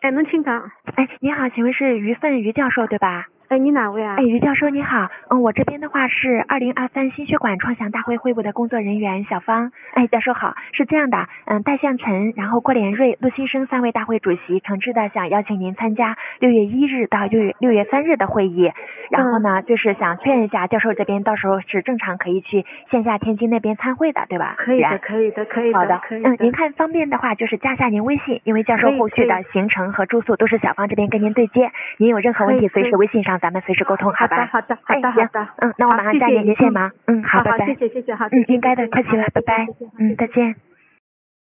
哎，能听到。 哎，你好，请问是于奋于教授对吧？ 哎，你哪位啊？ 哎，于教授你好，我这边的话是2023心血管创想大会会务的工作人员小芳。哎，教授好，是这样的，戴向晨，然后郭连瑞、陆新生3位大会主席诚挚的想邀请您参加6月1日到6月3日的会议。然后呢，就是想确认一下教授这边到时候是正常可以去线下天津那边参会的，对吧？ 可以的，可以的，可以的。 好的， 可以的。 您看方便的话就是加下您微信，因为教授后续的行程和住宿都是小芳这边跟您对接，您有任何问题随时微信上咱们随时沟通，好吧？ 好的。 那我马上加您连线吗？好，拜拜。 谢谢，好， 应该的，客气了，拜拜。再见。